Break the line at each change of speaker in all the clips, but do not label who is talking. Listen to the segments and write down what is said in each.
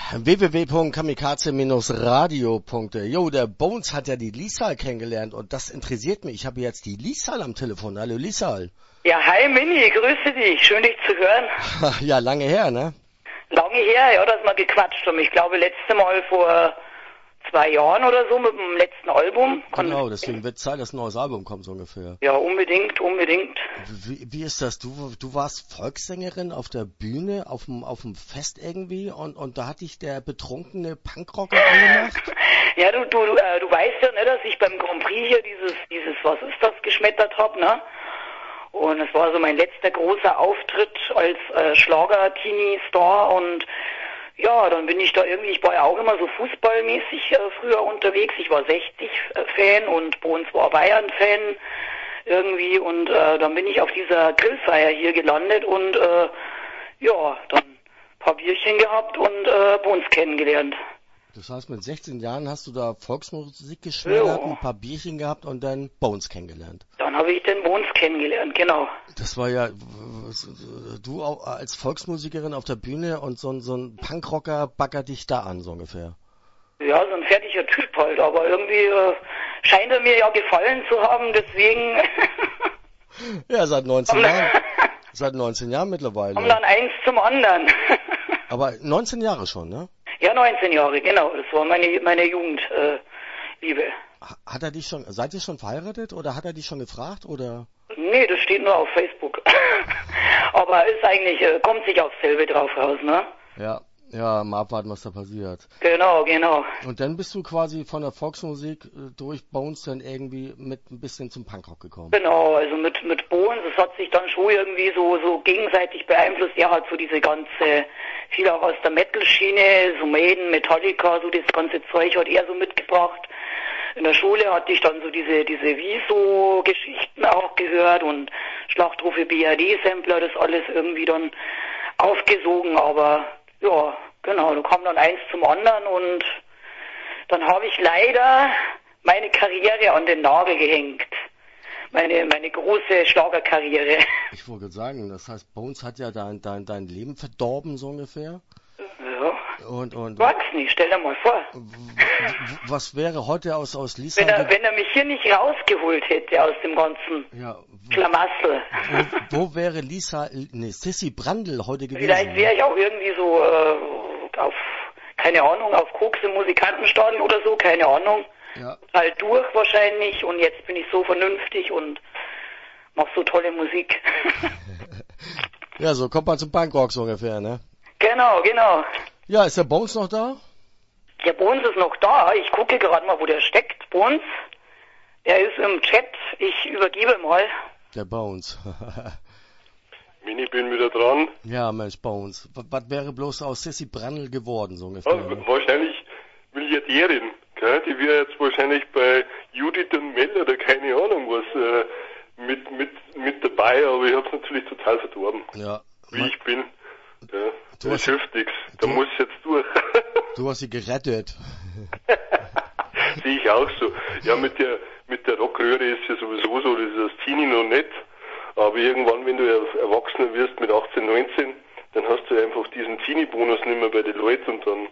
www.kamikaze-radio.de. Jo, der Bones hat ja die Liesal kennengelernt und das interessiert mich. Ich habe jetzt die Liesal am Telefon. Hallo Liesal.
Ja, hi Mini, grüße dich. Schön dich zu hören.
Ja, lange her, ne?
Lange her, ja, dass wir gequatscht haben. Ich glaube, letzte Mal vor 2 Jahren oder so mit dem letzten Album.
Genau, deswegen wird Zeit, dass ein neues Album kommt, so ungefähr.
Ja, unbedingt.
Wie ist das? Du warst Volkssängerin auf der Bühne, auf dem Fest irgendwie und da hat dich der betrunkene Punkrocker angemacht?
Ja, du weißt ja, ne, dass ich beim Grand Prix hier dieses was ist das, geschmettert hab, ne? Und es war so mein letzter großer Auftritt als Schlager-Teenie-Star und ja, dann bin ich da irgendwie, ich war ja auch immer so fußballmäßig früher unterwegs. Ich war 60-Fan und Bones war Bayern-Fan irgendwie und dann bin ich auf dieser Grillfeier hier gelandet und ja, dann ein paar Bierchen gehabt und Bones kennengelernt.
Das heißt, mit 16 Jahren hast du da Volksmusik geschmettert, ein paar Bierchen gehabt und dann Bones kennengelernt.
Dann habe ich den Bones kennengelernt, genau.
Das war ja, du auch als Volksmusikerin auf der Bühne und so ein Punkrocker baggert dich da an, so ungefähr.
Ja, so ein fertiger Typ halt, aber irgendwie scheint er mir ja gefallen zu haben, deswegen...
Ja, seit 19 Jahren. Seit 19 Jahren mittlerweile.
Kommt dann eins zum anderen.
Aber 19 Jahre schon, ne?
Ja, 19 Jahre, genau. Das war meine Jugendliebe.
Hat er dich schon, seid ihr schon verheiratet oder hat er dich schon gefragt oder?
Nee, das steht nur auf Facebook. Aber ist eigentlich, kommt sich aufs selbe drauf raus, ne?
Ja, mal abwarten, was da passiert.
Genau.
Und dann bist du quasi von der Volksmusik durch Bones dann irgendwie mit ein bisschen zum Punkrock gekommen.
Genau, also mit Bones, das hat sich dann schon irgendwie so gegenseitig beeinflusst. Er hat so diese ganze, viel auch aus der Metal-Schiene, so Maiden, Metallica, so das ganze Zeug hat er so mitgebracht. In der Schule hatte ich dann so diese Wieso-Geschichten auch gehört und Schlachtrufe BRD-Sampler, das alles irgendwie dann aufgesogen, aber ja, genau, da kam dann eins zum anderen und dann habe ich leider meine Karriere an den Nagel gehängt. Meine große Schlagerkarriere.
Ich wollte sagen, das heißt, Bones hat ja dein Leben verdorben, so ungefähr.
Ja.
Und
Wachs nicht, stell dir mal vor.
Was wäre heute aus Lisa?
Wenn er mich hier nicht rausgeholt hätte aus dem ganzen Schlamassel.
Wo wäre Sissi Brandl heute gewesen?
Vielleicht wäre ich auch irgendwie so auf, keine Ahnung, auf Koks im Musikantenstadel oder so, keine Ahnung.
Ja.
Halt durch wahrscheinlich und jetzt bin ich so vernünftig und mach so tolle Musik.
Ja, so kommt man zum Punkrock so ungefähr, ne?
Genau.
Ja, ist der Bones noch da?
Der Bones ist noch da. Ich gucke gerade mal, wo der steckt. Bones, er ist im Chat. Ich übergebe mal.
Der Bones.
Mini, bin wieder dran.
Ja, Mensch, Bones. Was wäre bloß aus Sissi Brandl geworden, so ungefähr?
Ja, wahrscheinlich Milliardärin. Gell? Die wäre jetzt wahrscheinlich bei Judith und Mel oder keine Ahnung was mit dabei, aber ich hab's natürlich total verdorben.
Ja.
Wie ich bin. Ja,
das
hilft nichts. Da muss ich jetzt durch.
Du hast sie gerettet.
Sehe ich auch so. Ja, mit der Rockröhre ist ja sowieso so, das ist als Teenie noch nicht. Aber irgendwann, wenn du Erwachsener wirst mit 18, 19, dann hast du einfach diesen Teenie-Bonus nicht mehr bei den Leuten und dann,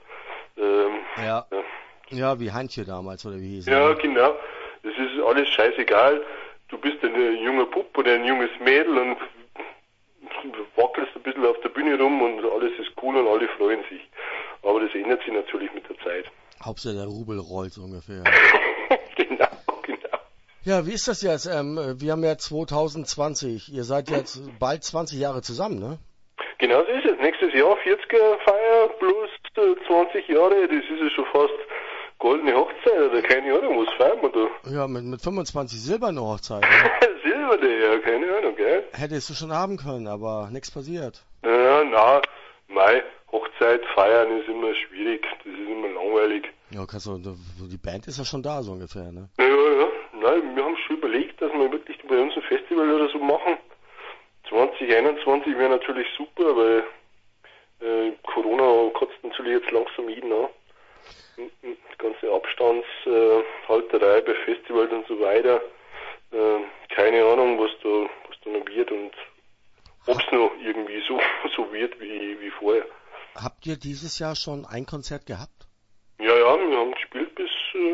Ja, wie Heintje damals, oder wie hieß
Ja, genau. Das ist alles scheißegal. Du bist ein junger Bub oder ein junges Mädel und wackelst ein bisschen auf der Bühne rum und alles ist cool und alle freuen sich. Aber das ändert sich natürlich mit der Zeit.
Hauptsache der Rubel rollt so ungefähr.
Genau.
Ja, wie ist das jetzt? Wir haben ja 2020. Ihr seid jetzt bald 20 Jahre zusammen, ne?
Genau so ist es. Nächstes Jahr 40er Feier plus 20 Jahre. Das ist ja schon fast goldene Hochzeit oder keine Ahnung, was feiern wir da?
Ja, mit 25 silberne Hochzeit.
Silberne, ja, keine Ahnung, gell?
Hättest du schon haben können, aber nichts passiert.
Ja, Hochzeit feiern ist immer schwierig. Das ist immer langweilig.
Ja, die Band ist ja schon da, so ungefähr, ne?
Ja. Nein, wir haben schon überlegt, dass wir wirklich bei uns ein Festival oder so machen. 2021 wäre natürlich super, weil Corona kotzt natürlich jetzt langsam jeden an. Die ganze Abstandshalterei bei Festivals und so weiter. Keine Ahnung, was da noch wird und ob es noch irgendwie so wird wie vorher.
Habt ihr dieses Jahr schon ein Konzert gehabt?
Ja, wir haben gespielt bis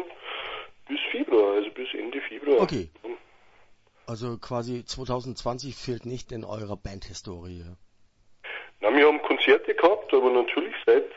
Februar, also bis Ende Februar.
Okay. Also quasi 2020 fehlt nicht in eurer Bandhistorie.
Na, wir haben Konzerte gehabt, aber natürlich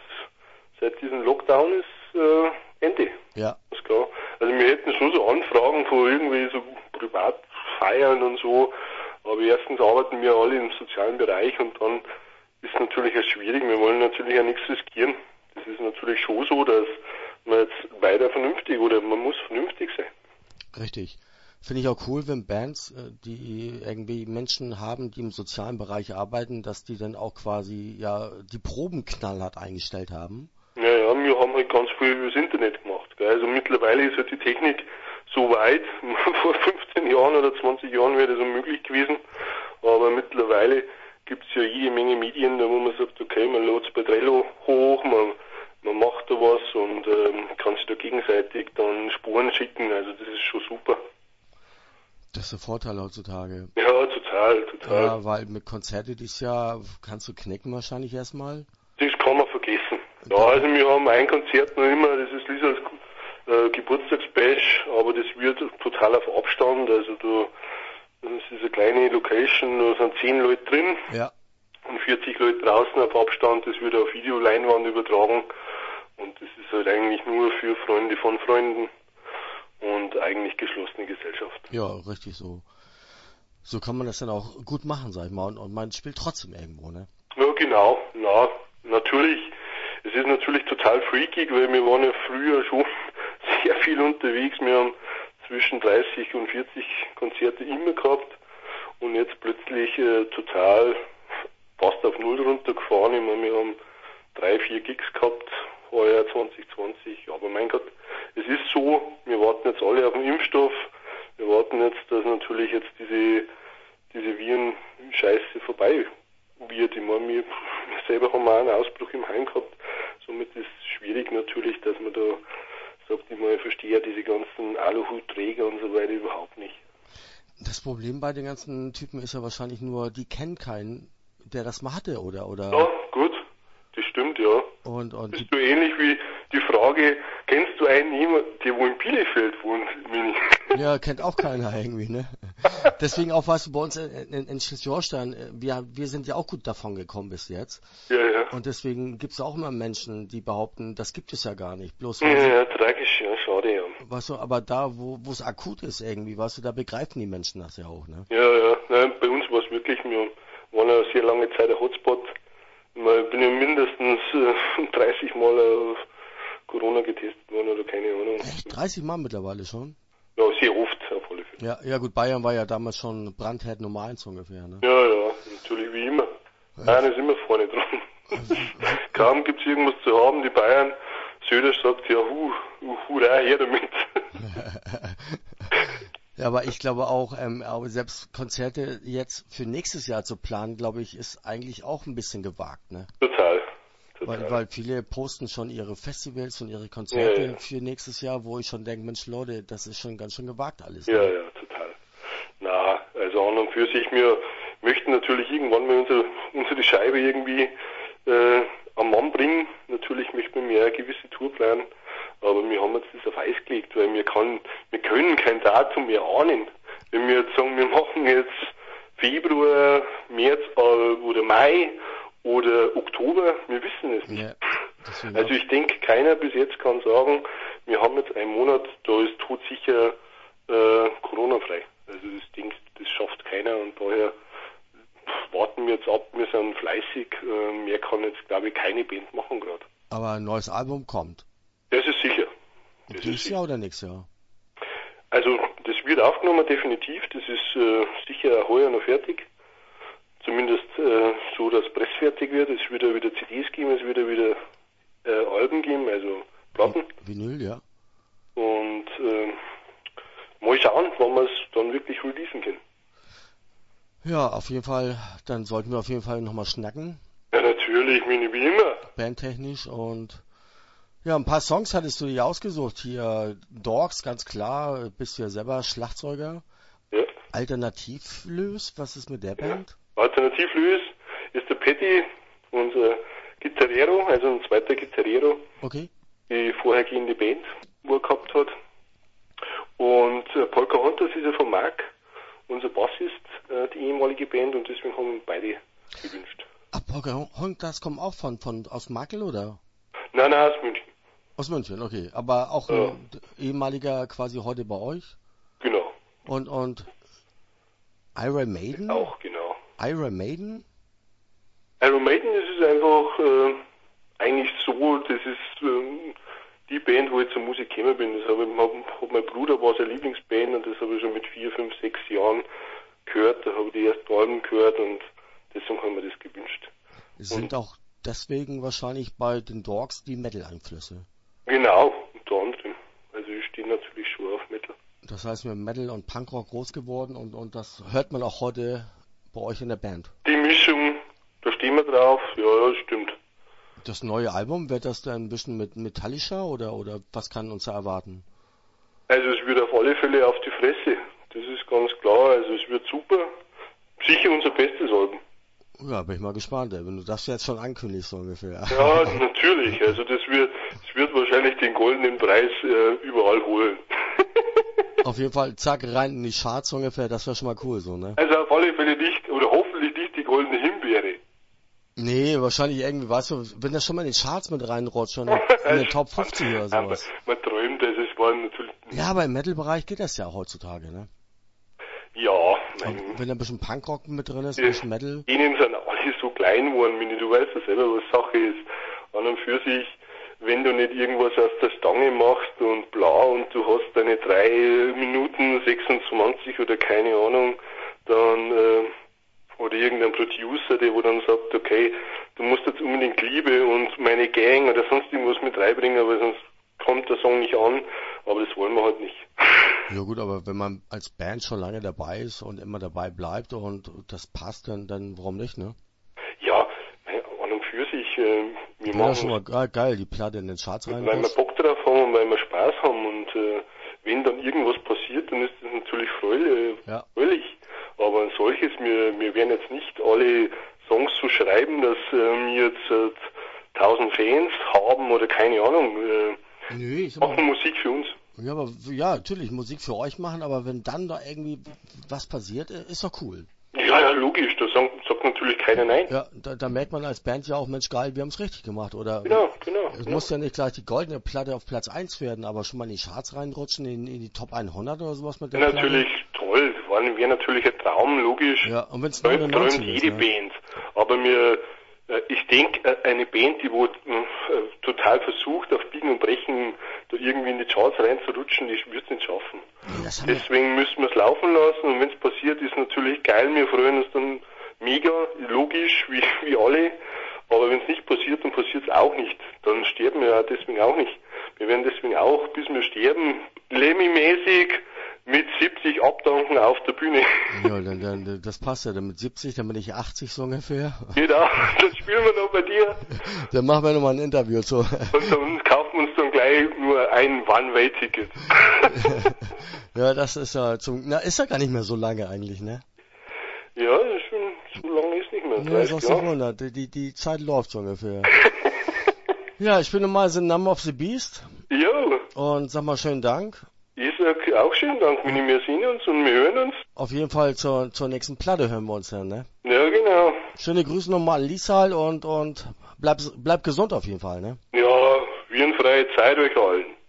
seit diesem Lockdown ist Ende.
Ja.
Das ist klar. Also wir hätten schon so Anfragen von irgendwie so Privatfeiern und so, aber erstens arbeiten wir alle im sozialen Bereich und dann ist natürlich auch schwierig. Wir wollen natürlich auch nichts riskieren. Das ist natürlich schon so, dass man jetzt weiter vernünftig oder man muss vernünftig sein.
Richtig. Finde ich auch cool, wenn Bands, die irgendwie Menschen haben, die im sozialen Bereich arbeiten, dass die dann auch quasi ja die Proben knallhart eingestellt haben.
Ja, wir haben halt ganz viel übers Internet gemacht. Gell? Also mittlerweile ist halt die Technik so weit. Vor 15 Jahren oder 20 Jahren wäre das unmöglich gewesen. Aber mittlerweile gibt es ja jede Menge Medien, wo man sagt, okay, man lädt es bei Trello hoch, man macht da was und kann sich da gegenseitig dann Spuren schicken. Also das ist schon super.
Das ist der Vorteil heutzutage.
Ja, total.
Ja, weil mit Konzerte dieses Jahr kannst du knicken wahrscheinlich erstmal.
Das kann man vergessen. Ja, also wir haben ein Konzert noch immer, das ist Lisas Geburtstagsbash, aber das wird total auf Abstand. Also das ist eine kleine Location, da sind 10 Leute drin und 40 Leute draußen auf Abstand. Das wird auf Videoleinwand übertragen und das ist halt eigentlich nur für Freunde von Freunden. Und eigentlich geschlossene Gesellschaft.
Ja, richtig so. So kann man das dann auch gut machen, sag ich mal. Und man spielt trotzdem irgendwo, ne?
Ja, genau. Na, natürlich. Es ist natürlich total freakig, weil wir waren ja früher schon sehr viel unterwegs. Wir haben zwischen 30 und 40 Konzerte immer gehabt. Und jetzt plötzlich total fast auf Null runtergefahren. Ich meine, wir haben 3-4 Gigs gehabt, heuer 2020. Aber mein Gott, es ist so, wir warten jetzt alle auf den Impfstoff. Wir warten jetzt, dass natürlich jetzt diese Viren-Scheiße vorbei wird. Ich meine, wir selber haben auch einen Ausbruch im Heim gehabt. Somit ist es schwierig natürlich, dass man da sagt, ich verstehe diese ganzen Aluhutträger und so weiter überhaupt nicht.
Das Problem bei den ganzen Typen ist ja wahrscheinlich nur, die kennen keinen, der das mal hatte, oder?
Ja, gut. Das stimmt, ja.
Und
bist du ähnlich wie die Frage, kennst du einen jemanden, der wo in Bielefeld wohnt, Mini?
Ja, kennt auch keiner irgendwie, ne? Deswegen auch, weißt du, bei uns in Schleswig-Holstein, wir sind ja auch gut davon gekommen bis jetzt.
Ja.
Und deswegen gibt's auch immer Menschen, die behaupten, das gibt es ja gar nicht. Bloß
ja, tragisch, ja, schade, ja.
Weißt du, aber da, wo es akut ist irgendwie, weißt du, da begreifen die Menschen das ja auch, ne?
Ja. Nein, bei uns war es wirklich, wir waren ja sehr lange Zeit ein Hotspot. Ich bin ja mindestens 30 Mal auf Corona getestet worden oder keine Ahnung.
Echt? 30 Mal mittlerweile schon?
Ja, sehr oft auf alle Fälle.
Ja gut, Bayern war ja damals schon Brandherd Nummer 1 ungefähr, ne?
Ja, natürlich wie immer. Bayern ist immer vorne dran. Kaum gibt's irgendwas zu haben, die Bayern, Söder sagt ja, hurra, her damit.
Ja, aber ich glaube auch, aber selbst Konzerte jetzt für nächstes Jahr zu planen, glaube ich, ist eigentlich auch ein bisschen gewagt, ne?
Total.
Weil viele posten schon ihre Festivals und ihre Konzerte für nächstes Jahr, wo ich schon denke, Mensch Leute, das ist schon ganz schön gewagt alles. Ne?
Ja, total. Na, also an und für sich, wir möchten natürlich irgendwann mal unsere Scheibe irgendwie am Mann bringen. Natürlich möchten wir mehr eine gewisse Tour planen, aber wir haben jetzt das auf Eis gelegt, weil wir können kein Datum mehr ahnen. Wenn wir jetzt sagen, wir machen jetzt Februar, März oder Mai oder Oktober, wir wissen es nicht.
Ja,
also ich denke, keiner bis jetzt kann sagen, wir haben jetzt einen Monat, da ist todsicher Corona-frei. Also ich denke, das schafft keiner und daher warten wir jetzt ab, wir sind fleißig, mehr kann jetzt glaube ich keine Band machen gerade.
Aber ein neues Album kommt.
Das ist sicher.
Dieses Jahr oder nächstes Jahr?
Also das wird aufgenommen, definitiv, das ist sicher heuer noch fertig. Zumindest so, dass pressfertig wird. Es wird ja wieder CDs geben, es wird ja wieder Alben geben, also Platten.
Vinyl, ja.
Und mal schauen, wann wir es dann wirklich releasen können.
Ja, auf jeden Fall, dann sollten wir auf jeden Fall nochmal schnacken.
Ja, natürlich, wie immer.
Bandtechnisch und ja, ein paar Songs hattest du dir ausgesucht. Hier Dogs, ganz klar, bist du ja selber Schlagzeuger.
Ja.
Alternativlös, was ist mit der Band?
Alternativlös ist der Patty, unser Gitarrero, also ein zweiter Gitarrero.
Okay.
Die vorhergehende Band, wo er gehabt hat. Und Polka Hunters ist ja von Marc, unser Bassist, die ehemalige Band, und deswegen haben wir beide gewünscht.
Ach, Polka Hunters kommen auch aus Markel, oder?
Nein, aus München.
Aus München, okay. Aber auch ein ehemaliger quasi heute bei euch?
Genau.
Und Iron Maiden?
Auch, genau.
Iron Maiden?
Iron Maiden, das ist einfach eigentlich so, das ist die Band, wo ich zur Musik gekommen bin. Das hat mein Bruder, war seine Lieblingsband, und das habe ich schon mit 4, 5, 6 Jahren gehört. Da habe ich die ersten Alben gehört, und deswegen haben wir das gewünscht.
Sind auch deswegen wahrscheinlich bei den Dogs die Metal-Einflüsse?
Genau, unter anderem. Also ich stehe natürlich schon auf Metal.
Das heißt, mit Metal und Punkrock groß geworden, und das hört man auch heute bei euch in der Band?
Die Mischung, da stehen wir drauf, ja, stimmt.
Das neue Album, wird das dann ein bisschen mit metallischer, oder was kann uns da erwarten?
Also es wird auf alle Fälle auf die Fresse, das ist ganz klar, also es wird super, sicher unser bestes Album.
Ja, bin ich mal gespannt, wenn du das jetzt schon ankündigst, so ungefähr.
Ja, natürlich, also das wird wahrscheinlich den goldenen Preis überall holen.
Auf jeden Fall, zack, rein in die Charts ungefähr, das wäre schon mal cool, so, ne?
Also auf alle Fälle nicht, oder hoffentlich nicht die goldene Himbeere.
Nee, wahrscheinlich irgendwie, weißt du, wenn das schon mal in den Charts mit reinrutscht, schon in den Top 50 oder sowas.
Man träumt, also es war natürlich...
Ja, aber im Metal-Bereich geht das ja auch heutzutage, ne?
Ja,
wenn da ein bisschen Punkrock mit drin ist, ein bisschen Metal.
Ihnen sind alle so klein geworden, Mini, du weißt ja selber, was Sache ist. An und für sich, wenn du nicht irgendwas aus der Stange machst und bla, und du hast deine 3 Minuten 26 oder keine Ahnung, dann, oder irgendein Producer, der wo dann sagt, okay, du musst jetzt unbedingt Liebe und meine Gang oder sonst irgendwas mit reinbringen, weil sonst kommt der Song nicht an, aber das wollen wir halt nicht.
Ja gut, aber wenn man als Band schon lange dabei ist und immer dabei bleibt und das passt, dann warum nicht, ne?
Ja, an und für sich, wir
ja,
machen
das schon mal geil, die Platte in den Charts rein.
Weil wir Bock drauf haben und weil wir Spaß haben, und wenn dann irgendwas passiert, dann ist das natürlich fröhlich. Aber ein solches, wir werden jetzt nicht alle Songs so schreiben, dass wir jetzt 1000 Fans haben oder keine Ahnung.
Nö, ich
machen Musik für uns.
Ja, aber ja, natürlich Musik für euch machen, aber wenn dann da irgendwie was passiert, ist doch cool.
Ja, logisch, da sagt natürlich keiner nein.
Ja, da merkt man als Band ja auch, Mensch, geil, wir haben es richtig gemacht, oder?
Genau.
Es muss ja nicht gleich die goldene Platte auf Platz 1 werden, aber schon mal in die Charts reinrutschen, in die Top 100 oder sowas mit der
Platte. Natürlich toll, wäre natürlich ein Traum, logisch.
Ja, und wenn es 99 ist,
jede Band, aber ich denke, eine Band, die total versucht, auf Biegen und Brechen da irgendwie in die Charts reinzurutschen, die wird es nicht schaffen. Ja, deswegen müssen wir es laufen lassen, und wenn es passiert, ist natürlich geil, wir freuen uns dann mega, logisch, wie alle, aber wenn es nicht passiert, dann passiert es auch nicht. Dann sterben wir ja deswegen auch nicht. Wir werden deswegen auch, bis wir sterben, Lemmy-mäßig mit 70 abdanken auf der Bühne.
Ja, dann das passt ja, dann mit 70, dann bin ich 80 so ungefähr.
Genau, dann spielen wir noch bei dir.
Dann machen wir nochmal ein Interview so.
Und dann kaufen wir uns dann gleich nur ein One-Way-Ticket.
Ja, das ist ja ist ja gar nicht mehr so lange eigentlich, ne?
Ja, so lange ist nicht mehr.
Ja, das ist auch Monat. Die Zeit läuft so ungefähr. Ja, ich bin nochmal The Number of the Beast.
Jo.
Und sag mal schönen Dank.
Ich sag auch schönen Dank, wir sehen uns und wir hören uns.
Auf jeden Fall zur nächsten Platte hören wir uns dann, ne?
Ja, genau.
Schöne Grüße nochmal an Lisal und bleib gesund auf jeden Fall, ne?
Ja, virenfreie Zeit euch allen.